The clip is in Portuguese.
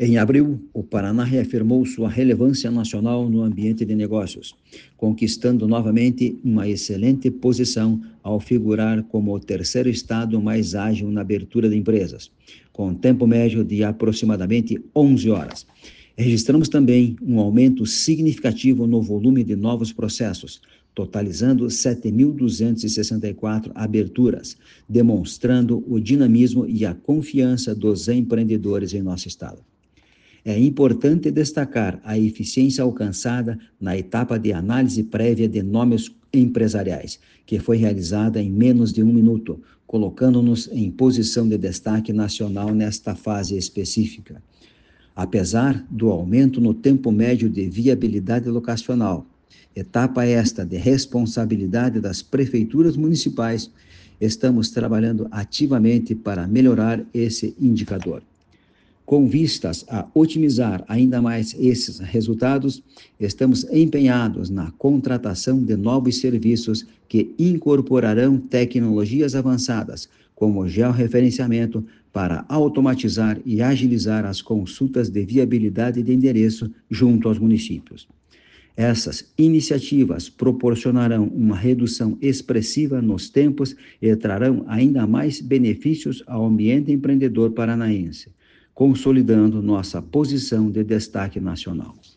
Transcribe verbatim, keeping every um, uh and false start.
Em abril, o Paraná reafirmou sua relevância nacional no ambiente de negócios, conquistando novamente uma excelente posição ao figurar como o terceiro estado mais ágil na abertura de empresas, com tempo médio de aproximadamente onze horas. Registramos também um aumento significativo no volume de novos processos, totalizando sete mil duzentas e sessenta e quatro aberturas, demonstrando o dinamismo e a confiança dos empreendedores em nosso estado. É importante destacar a eficiência alcançada na etapa de análise prévia de nomes empresariais, que foi realizada em menos de um minuto, colocando-nos em posição de destaque nacional nesta fase específica. Apesar do aumento no tempo médio de viabilidade locacional, etapa esta de responsabilidade das prefeituras municipais, estamos trabalhando ativamente para melhorar esse indicador. Com vistas a otimizar ainda mais esses resultados, estamos empenhados na contratação de novos serviços que incorporarão tecnologias avançadas, como georreferenciamento, para automatizar e agilizar as consultas de viabilidade de endereço junto aos municípios. Essas iniciativas proporcionarão uma redução expressiva nos tempos e trarão ainda mais benefícios ao ambiente empreendedor paranaense, consolidando nossa posição de destaque nacional.